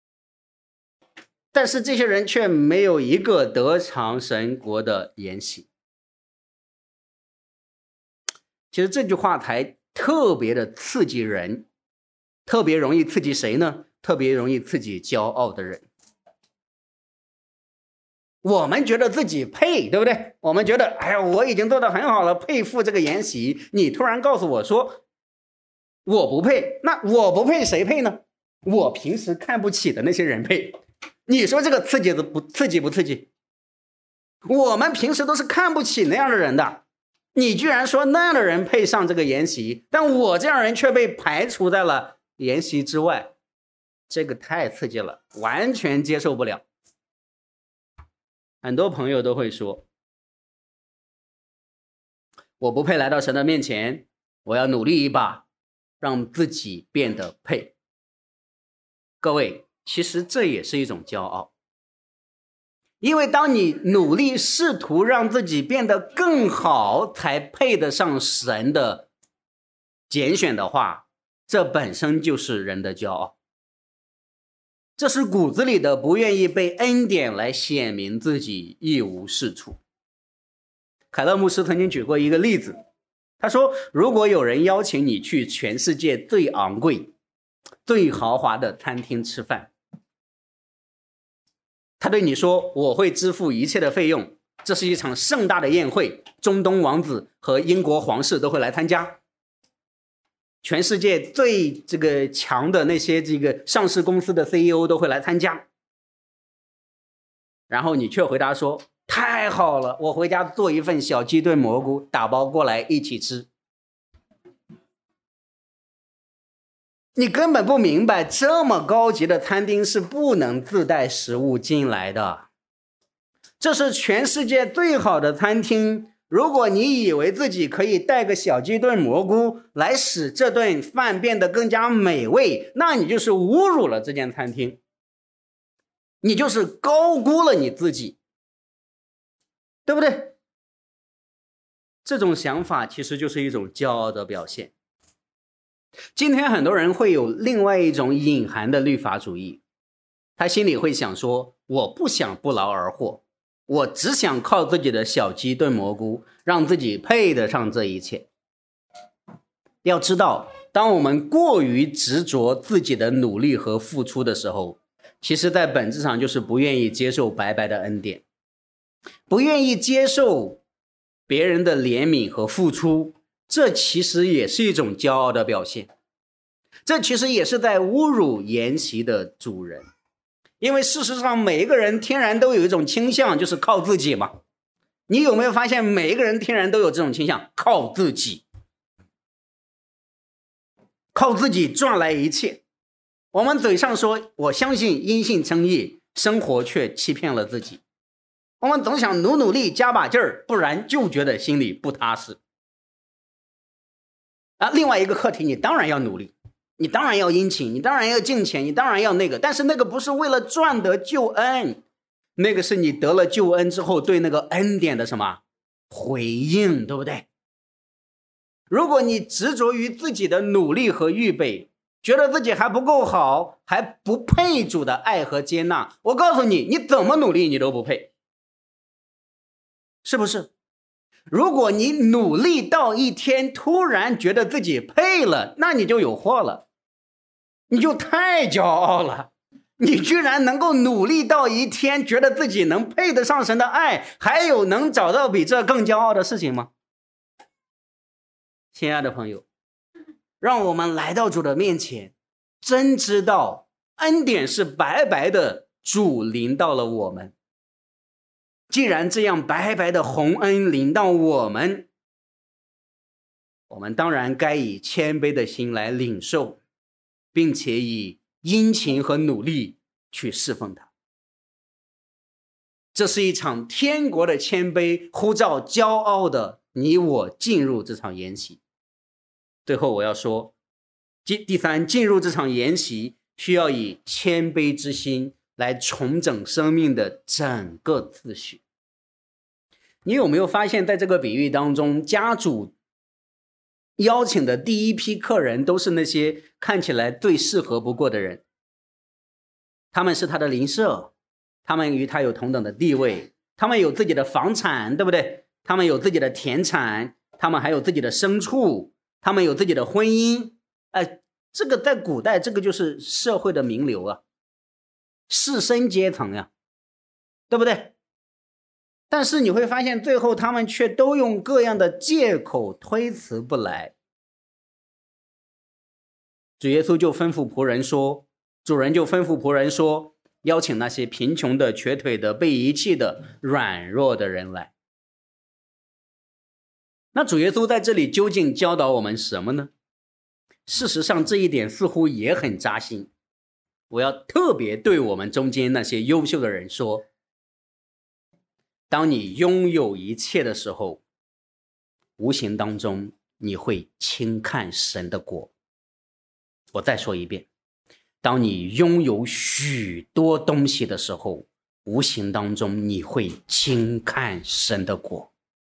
但是这些人却没有一个得尝神国的筵席。其实这句话才特别的刺激人，特别容易刺激谁呢？特别容易刺激骄傲的人。我们觉得自己配，对不对？我们觉得，哎呀，我已经做得很好了，配赴这个筵席。你突然告诉我说我不配，那我不配谁配呢？我平时看不起的那些人配。你说这个刺激不刺激不刺激？我们平时都是看不起那样的人的，你居然说那样的人配上这个筵席，但我这样的人却被排除在了筵席之外，这个太刺激了，完全接受不了。很多朋友都会说，我不配来到神的面前，我要努力一把，让自己变得配。各位，其实这也是一种骄傲，因为当你努力试图让自己变得更好，才配得上神的拣选的话，这本身就是人的骄傲。这是骨子里的不愿意被恩典来显明自己一无是处。凯勒牧师曾经举过一个例子，他说，如果有人邀请你去全世界最昂贵、最豪华的餐厅吃饭，他对你说，我会支付一切的费用，这是一场盛大的宴会，中东王子和英国皇室都会来参加，全世界最这个强的那些这个上市公司的 C E O 都会来参加。然后你却回答说，太好了，我回家做一份小鸡炖蘑菇，打包过来一起吃。你根本不明白，这么高级的餐厅是不能自带食物进来的。这是全世界最好的餐厅，如果你以为自己可以带个小鸡炖蘑菇来使这顿饭变得更加美味，那你就是侮辱了这间餐厅，你就是高估了你自己，对不对？这种想法其实就是一种骄傲的表现。今天很多人会有另外一种隐含的律法主义，他心里会想说，我不想不劳而获，我只想靠自己的小鸡炖蘑菇，让自己配得上这一切。要知道，当我们过于执着自己的努力和付出的时候，其实在本质上就是不愿意接受白白的恩典，不愿意接受别人的怜悯和付出，这其实也是一种骄傲的表现，这其实也是在侮辱筵席的主人。因为事实上每一个人天然都有一种倾向，就是靠自己嘛。你有没有发现每一个人天然都有这种倾向，靠自己，靠自己赚来一切。我们嘴上说我相信因信称义，生活却欺骗了自己。我们总想努努力加把劲儿，不然就觉得心里不踏实。啊，另外一个课题，你当然要努力， 你当然要殷勤，你当然要敬虔，你当然要那个，但是那个不是为了赚得救恩，那个是你得了救恩之后对那个恩典的什么回应，对不对？如果你执着于自己的努力和预备，觉得自己还不够好，还不配主的爱和接纳，我告诉你，你怎么努力你都不配，是不是？如果你努力到一天突然觉得自己配了，那你就有祸了，你就太骄傲了。你居然能够努力到一天觉得自己能配得上神的爱，还有能找到比这更骄傲的事情吗？亲爱的朋友，让我们来到主的面前，真知道恩典是白白的主临到了我们。既然这样白白的洪恩临到我们，我们当然该以谦卑的心来领受，并且以殷勤和努力去侍奉他。这是一场天国的谦卑，呼召骄傲的你我进入这场筵席。最后我要说，第三，进入这场筵席需要以谦卑之心来重整生命的整个秩序。你有没有发现，在这个比喻当中，家主邀请的第一批客人都是那些看起来最适合不过的人，他们是他的邻舍，他们与他有同等的地位，他们有自己的房产，对不对？他们有自己的田产，他们还有自己的牲畜，他们有自己的婚姻。哎，这个在古代，这个就是社会的名流啊，士绅阶层呀，对不对？但是你会发现，最后他们却都用各样的借口推辞不来。主耶稣就吩咐仆人说，主人就吩咐仆人说，邀请那些贫穷的、瘸腿的、被遗弃的、软弱的人来。那主耶稣在这里究竟教导我们什么呢？事实上，这一点似乎也很扎心。我要特别对我们中间那些优秀的人说，当你拥有一切的时候，无形当中你会轻看神的国。我再说一遍，当你拥有许多东西的时候，无形当中你会轻看神的国。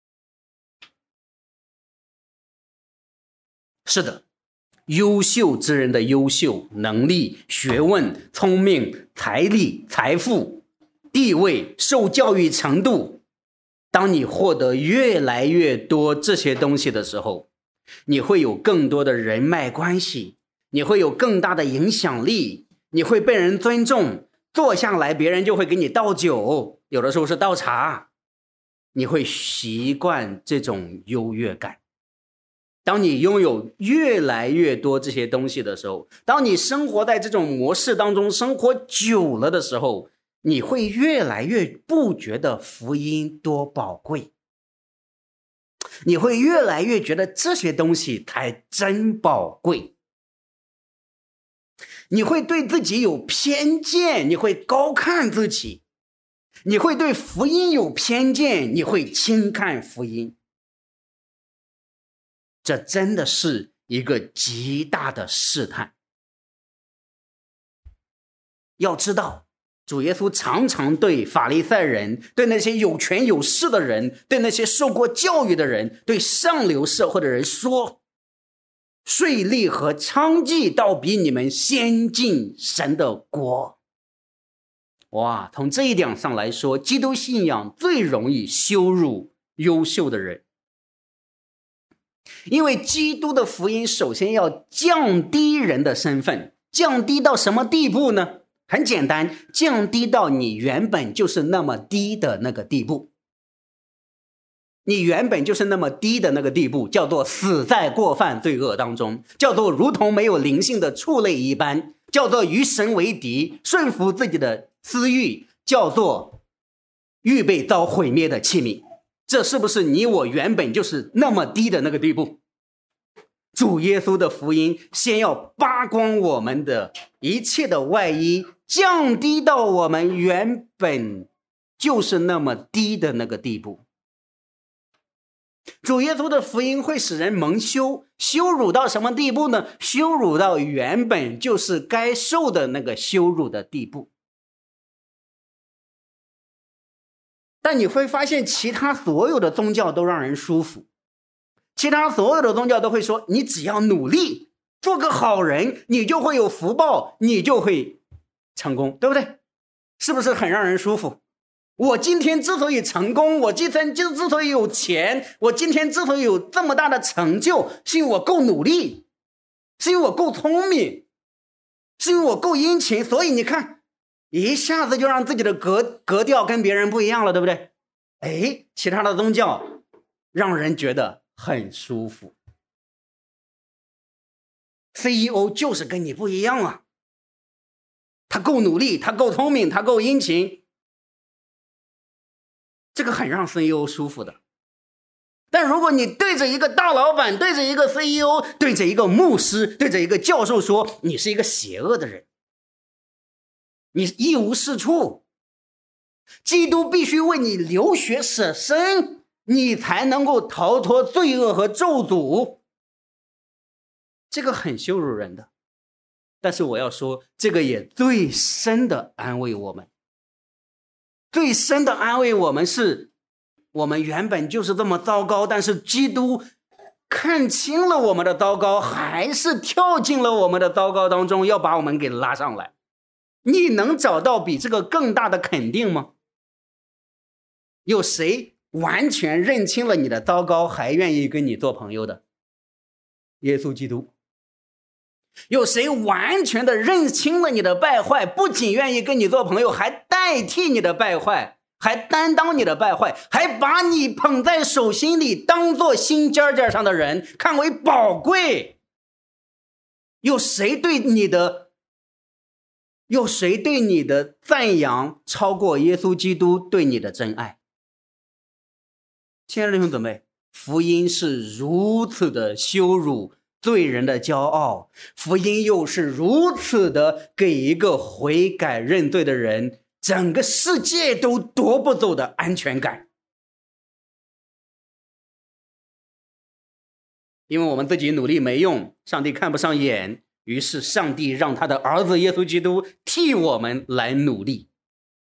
是的，优秀之人的优秀、能力、学问、聪明、财力、财富、地位、受教育程度，当你获得越来越多这些东西的时候，你会有更多的人脉关系，你会有更大的影响力，你会被人尊重，坐下来别人就会给你倒酒，有的时候是倒茶，你会习惯这种优越感。当你拥有越来越多这些东西的时候，当你生活在这种模式当中生活久了的时候，你会越来越不觉得福音多宝贵，你会越来越觉得这些东西才真宝贵，你会对自己有偏见，你会高看自己，你会对福音有偏见，你会轻看福音。这真的是一个极大的试探。要知道，主耶稣常常对法利赛人，对那些有权有势的人，对那些受过教育的人，对上流社会的人说，税吏和娼妓倒比你们先进神的国。哇，从这一点上来说，基督信仰最容易羞辱优秀的人。因为基督的福音首先要降低人的身份，降低到什么地步呢？很简单，降低到你原本就是那么低的那个地步。你原本就是那么低的那个地步，叫做死在过犯罪恶当中，叫做如同没有灵性的畜类一般，叫做与神为敌，顺服自己的私欲，叫做预备遭毁灭的器皿。这是不是你我原本就是那么低的那个地步？主耶稣的福音先要扒光我们的一切的外衣，降低到我们原本就是那么低的那个地步。 主耶稣的福音会使人蒙羞，羞辱到什么地步呢？羞辱到原本就是该受的那个羞辱的地步。但你会发现，其他所有的宗教都让人舒服，其他所有的宗教都会说，你只要努力做个好人，你就会有福报，你就会成功，对不对？是不是很让人舒服？我今天之所以成功，我今天之所以有钱，我今天之所以有这么大的成就，是因为我够努力，是因为我够聪明，是因为我够殷勤，所以你看，一下子就让自己的格格调跟别人不一样了，对不对？哎，其他的宗教让人觉得很舒服。C E O 就是跟你不一样啊，他够努力，他够聪明，他够殷勤，这个很让 C E O 舒服的。但如果你对着一个大老板，对着一个 C E O， 对着一个牧师，对着一个教授说你是一个邪恶的人，你一无是处，基督必须为你流血舍身，你才能够逃脱罪恶和咒诅，这个很羞辱人的。但是我要说，这个也最深的安慰我们，最深的安慰我们是，我们原本就是这么糟糕，但是基督看清了我们的糟糕，还是跳进了我们的糟糕当中，要把我们给拉上来。你能找到比这个更大的肯定吗？有谁完全认清了你的糟糕，还愿意跟你做朋友的？耶稣基督。有谁完全的认清了你的败坏，不仅愿意跟你做朋友，还代替你的败坏，还担当你的败坏，还把你捧在手心里，当作心尖尖上的人看为宝贵？有谁对你的有谁对你的赞扬超过耶稣基督对你的真爱？亲爱的弟兄姊妹，福音是如此的羞辱罪人的骄傲，福音又是如此的给一个悔改认罪的人整个世界都夺不走的安全感。因为我们自己努力没用，上帝看不上眼，于是上帝让他的儿子耶稣基督替我们来努力。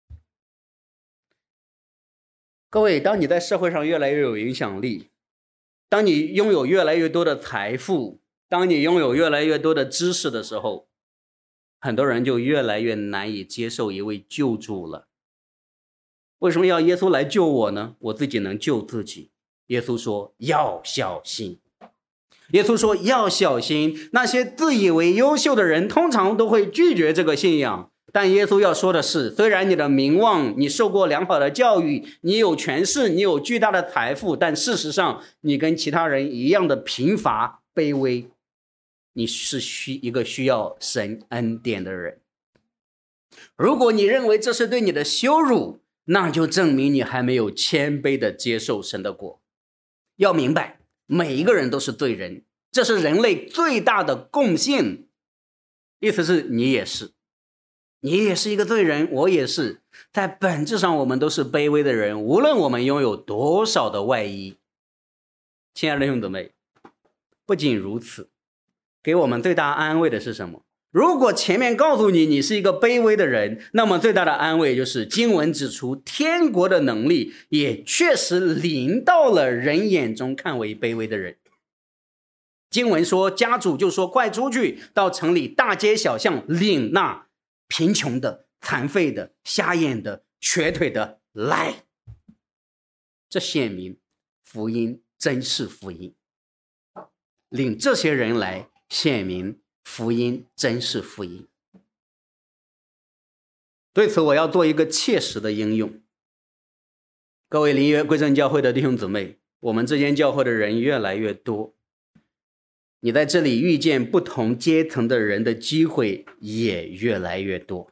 各位，当你在社会上越来越有影响力，当你拥有越来越多的财富，当你拥有越来越多的知识的时候，很多人就越来越难以接受一位救主了。为什么要耶稣来救我呢？我自己能救自己。耶稣说要小心，耶稣说要小心，那些自以为优秀的人通常都会拒绝这个信仰。但耶稣要说的是，虽然你的名望，你受过良好的教育，你有权势，你有巨大的财富，但事实上你跟其他人一样的贫乏卑微，你是需一个需要神恩典的人。如果你认为这是对你的羞辱，那就证明你还没有谦卑的接受神的国。要明白，每一个人都是罪人，这是人类最大的共性，意思是你也是，你也是一个罪人，我也是，在本质上我们都是卑微的人，无论我们拥有多少的外衣。亲爱的弟兄姊妹，不仅如此，给我们最大安慰的是什么？如果前面告诉你你是一个卑微的人，那么最大的安慰就是经文指出，天国的能力也确实临到了人眼中看为卑微的人。经文说，家主就说，快出去到城里大街小巷领那贫穷的、残废的、瞎眼的、瘸腿的来。这显明福音真是福音，领这些人来，显明福音真是福音。对此我要做一个切实的应用。各位灵约归正教会的弟兄姊妹，我们这间教会的人越来越多，你在这里遇见不同阶层的人的机会也越来越多。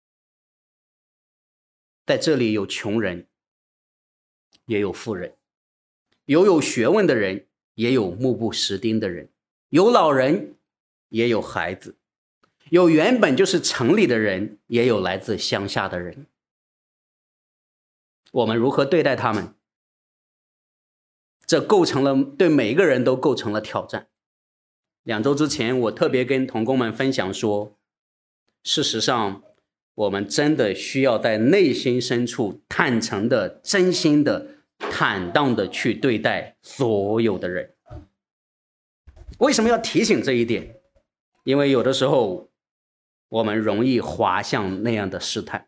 在这里有穷人，也有富人，有有学问的人，也有目不识丁的人，有老人，也有孩子，有原本就是城里的人，也有来自乡下的人。我们如何对待他们？ 这构成了对每一个人都构成了挑战。两周之前，我特别跟同工们分享说，事实上，我们真的需要在内心深处坦诚的、真心的、坦荡的去对待所有的人。为什么要提醒这一点？因为有的时候我们容易滑向那样的试探，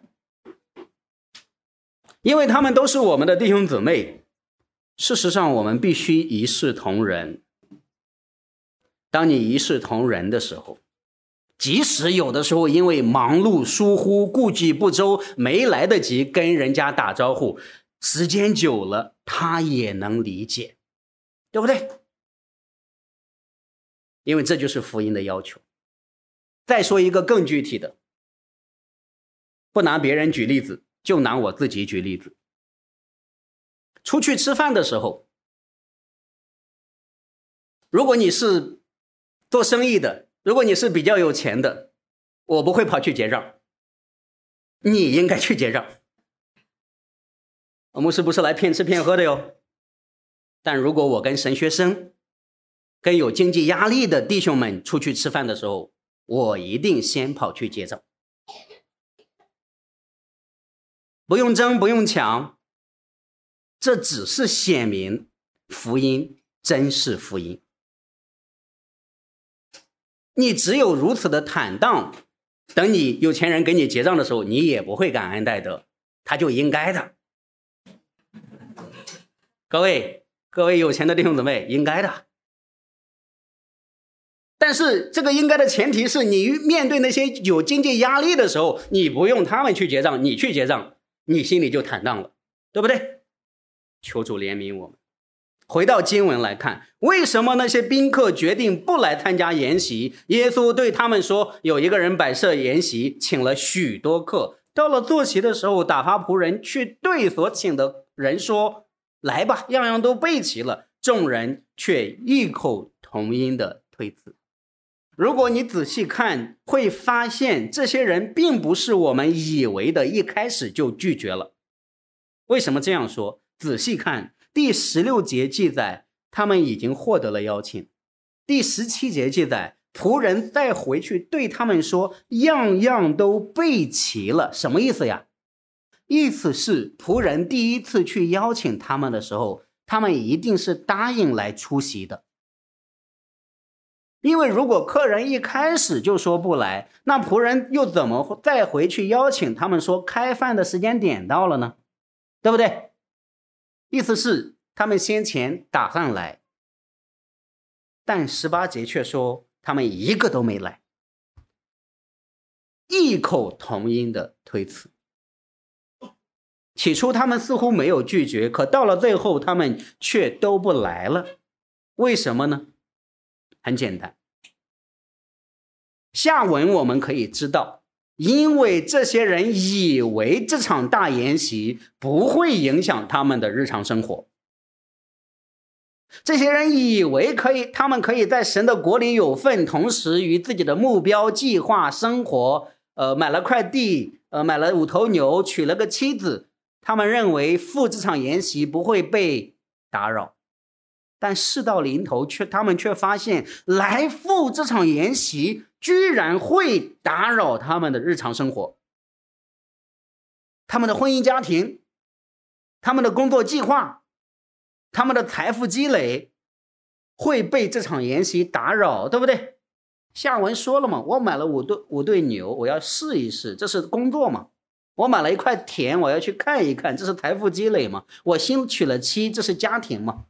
因为他们都是我们的弟兄姊妹。事实上，我们必须一视同仁。当你一视同仁的时候，即使有的时候因为忙碌、疏忽、顾忌不周，没来得及跟人家打招呼，时间久了，他也能理解，对不对？因为这就是福音的要求。再说一个更具体的，不拿别人举例子，就拿我自己举例子。出去吃饭的时候，如果你是做生意的，如果你是比较有钱的，我不会跑去结账，你应该去结账。我牧师不是来骗吃骗喝的哟。但如果我跟神学生、跟有经济压力的弟兄们出去吃饭的时候，我一定先跑去结账。不用争，不用抢，这只是显明福音真是福音。你只有如此的坦荡，等你有钱人给你结账的时候，你也不会感恩戴德，他就应该的。各位各位有钱的弟兄姊妹，应该的。但是这个应该的前提是，你面对那些有经济压力的时候，你不用他们去结账，你去结账，你心里就坦荡了，对不对？求主怜悯我们。回到经文来看，为什么那些宾客决定不来参加筵席？耶稣对他们说，有一个人摆设筵席，请了许多客，到了坐席的时候，打发仆人去对所请的人说，来吧，样样都备齐了。众人却异口同音的推辞。如果你仔细看，会发现这些人并不是我们以为的一开始就拒绝了。为什么这样说？仔细看第十六节记载，他们已经获得了邀请。第十七节记载，仆人再回去对他们说，样样都备齐了。什么意思呀？意思是仆人第一次去邀请他们的时候，他们一定是答应来出席的。因为如果客人一开始就说不来，那仆人又怎么再回去邀请他们说开饭的时间点到了呢？对不对？意思是他们先前打算来，但十八节却说他们一个都没来，异口同音的推辞。起初他们似乎没有拒绝，可到了最后他们却都不来了。为什么呢？很简单，下文我们可以知道，因为这些人以为这场大筵席不会影响他们的日常生活，这些人以为可以，他们可以在神的国里有份，同时与自己的目标、计划、生活，呃，买了块地，呃，买了五头牛，娶了个妻子，他们认为赴这场筵席不会被打扰。但事到临头，却他们却发现来赴这场筵席居然会打扰他们的日常生活，他们的婚姻家庭，他们的工作计划，他们的财富积累会被这场筵席打扰，对不对？下文说了嘛，我买了五对五对牛，我要试一试，这是工作嘛。我买了一块田，我要去看一看，这是财富积累嘛。我新娶了妻，这是家庭嘛。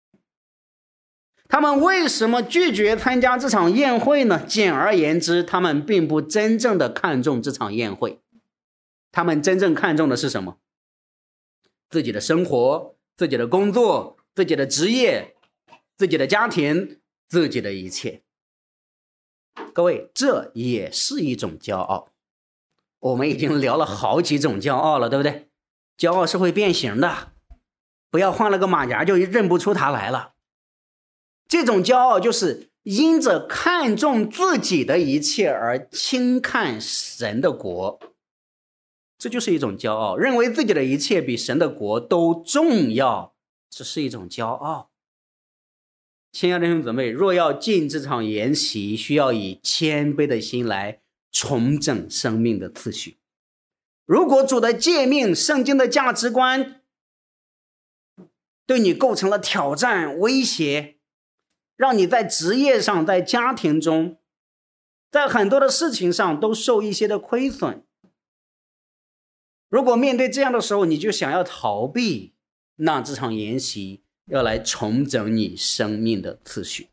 他们为什么拒绝参加这场宴会呢？简而言之，他们并不真正的看重这场宴会，他们真正看重的是什么？自己的生活，自己的工作，自己的职业，自己的家庭，自己的一切。各位，这也是一种骄傲。我们已经聊了好几种骄傲了，对不对？骄傲是会变形的，不要换了个马甲就认不出它来了。这种骄傲就是因着看重自己的一切而轻看神的国，这就是一种骄傲，认为自己的一切比神的国都重要， 这是一种骄傲。亲爱的弟兄姊妹，若要进这场筵席，需要以谦卑的心来重整生命的次序。如果主的诫命、圣经的价值观对你构成了挑战、威胁，让你在职业上、在家庭中，在很多的事情上都受一些的亏损，如果面对这样的时候你就想要逃避，那这场筵席要来重整你生命的次序。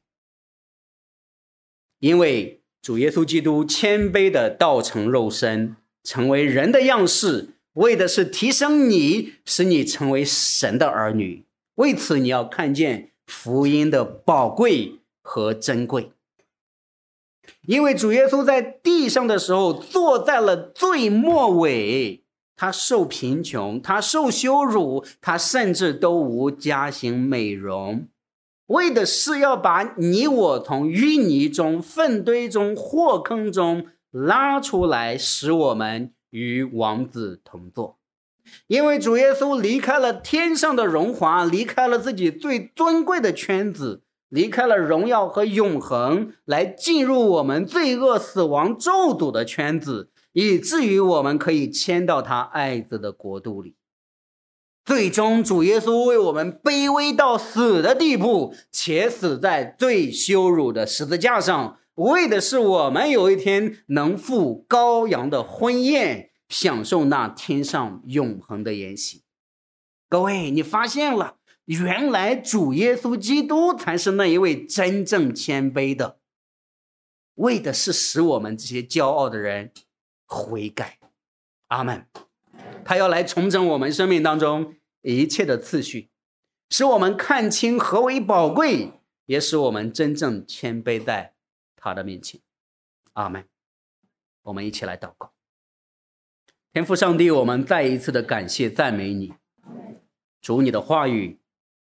因为主耶稣基督谦卑的道成肉身，成为人的样式，为的是提升你，使你成为神的儿女。为此你要看见福音的宝贵和珍贵。因为主耶稣在地上的时候坐在了最末尾，他受贫穷，他受羞辱，他甚至都无加薪美容，为的是要把你我从淤泥中、粪堆中、祸坑中拉出来，使我们与王子同坐。因为主耶稣离开了天上的荣华，离开了自己最尊贵的圈子，离开了荣耀和永恒，来进入我们罪恶、死亡、咒诅的圈子，以至于我们可以迁到他爱子的国度里。最终主耶稣为我们卑微到死的地步，且死在最羞辱的十字架上，为的是我们有一天能赴羔羊的婚宴，享受那天上永恒的筵席。各位，你发现了，原来主耶稣基督才是那一位真正谦卑的，为的是使我们这些骄傲的人悔改。阿们。他要来重整我们生命当中一切的次序，使我们看清何为宝贵，也使我们真正谦卑在他的面前。阿们。我们一起来祷告。天父上帝，我们再一次的感谢赞美你。主，你的话语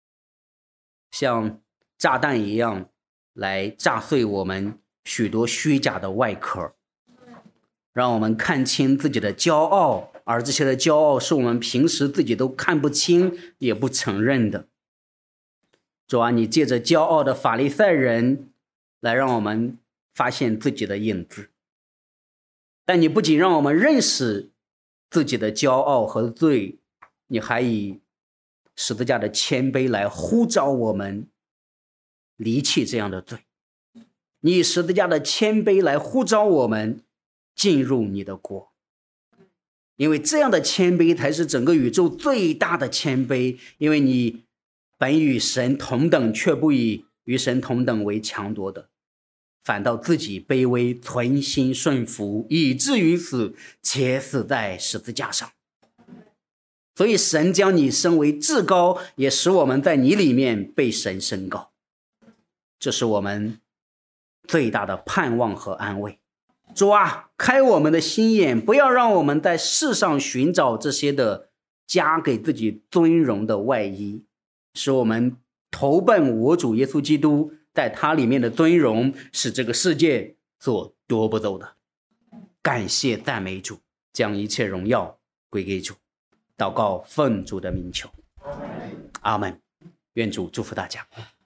像炸弹一样来炸碎我们许多虚假的外壳，让我们看清自己的骄傲，而这些的骄傲是我们平时自己都看不清也不承认的。主啊，你借着骄傲的法利赛人来让我们发现自己的影子，但你不仅让我们认识自己的骄傲和罪，你还以十字架的谦卑来呼召我们离弃这样的罪。你以十字架的谦卑来呼召我们进入你的国，因为这样的谦卑才是整个宇宙最大的谦卑。因为你本与神同等，却不以与神同等为强夺的，反倒自己卑微，存心顺服，以至于死，且死在十字架上。所以神将你升为至高，也使我们在你里面被神升高。这是我们最大的盼望和安慰。主啊，开我们的心眼，不要让我们在世上寻找这些的加给自己尊荣的外衣，使我们投奔我主耶稣基督，在他里面的尊荣是这个世界所夺不走的。感谢赞美主，将一切荣耀归给主。祷告奉主的名求，阿们。愿主祝福大家。